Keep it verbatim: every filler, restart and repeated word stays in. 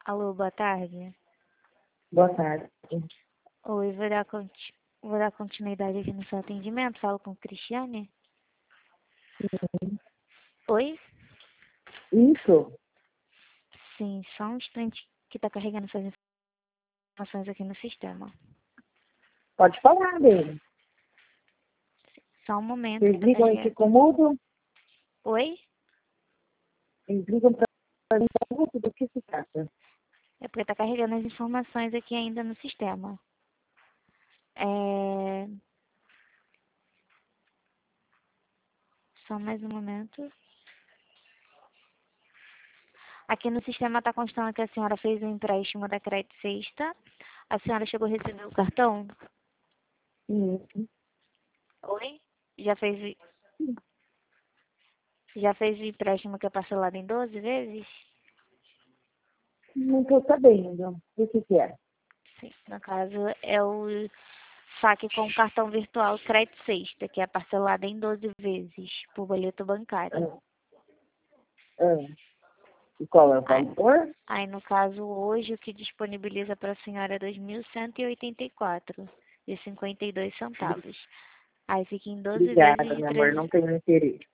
Alô, boa tarde. Boa tarde. Oi, vou dar, conti- vou dar continuidade aqui no seu atendimento. Falo com Cristiane. Oi? Isso, Sim, só um instante que tá carregando suas informações aqui no sistema. pode falar dele. Só um momento Vocês que tá ligam e carregando. ficam mudo? Oi? Eles ligam para mim do que se trata. É porque tá carregando as informações aqui ainda no sistema. É... Só mais um momento. Aqui no sistema está constando que a senhora fez um empréstimo da Crédito Sexta. A senhora chegou a receber o cartão? Isso. Oi? Já fez, já fez o empréstimo que é parcelado em doze vezes? Não estou sabendo. O que, que é? Sim. No caso, é o saque com cartão virtual Crédito Sexta, que é parcelado em doze vezes por boleto bancário. Ah, ah. E qual é o Aí, valor? aí, no caso, hoje, o que disponibiliza para a senhora é dois mil cento e oitenta e quatro reais e cinquenta e dois centavos. Aí fica em doze Obrigada, vezes de meu amor. Não trezentos. tenho interesse.